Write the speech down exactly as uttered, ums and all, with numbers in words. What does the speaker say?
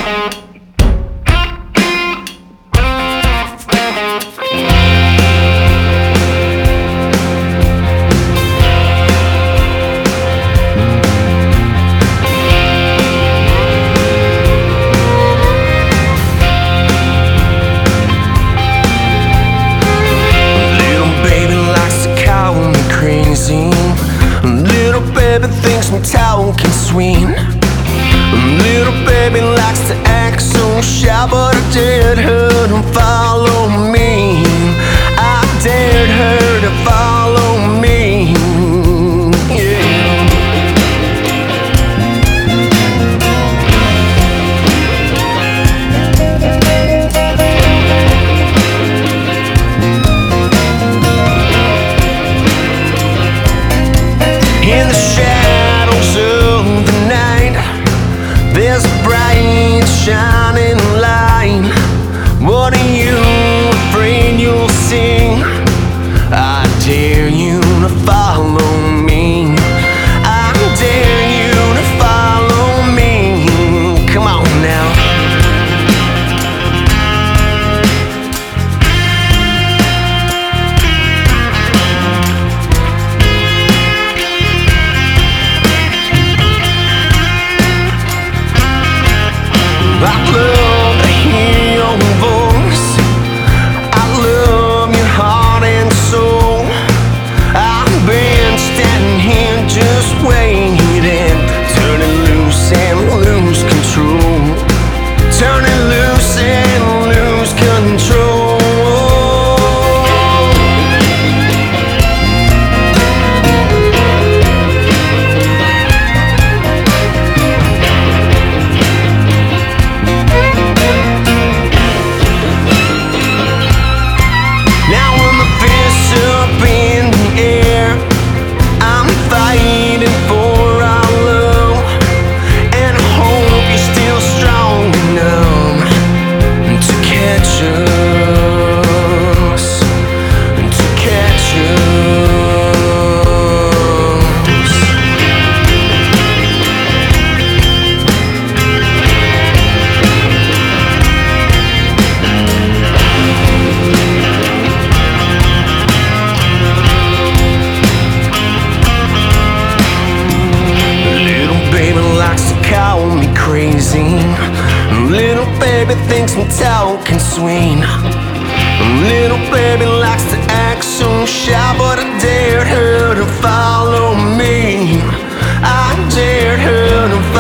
Little baby thinks my towel can swing. Little baby likes to act so shy, but I dared her to follow me. I dared her to follow me. Yeah. In the shadows of the night, there's a bright shining light. What are you afraid you'll see? I dare you to follow me. I dare you to follow me. Come on now. I love to hear your voice. I love your heart and soul. I've been standing here just waiting, turning loose and lose control. Turning loose and lose control. Little baby thinks my towel can swing. Little baby likes to act so shy, but I dared her to follow me. I dared her to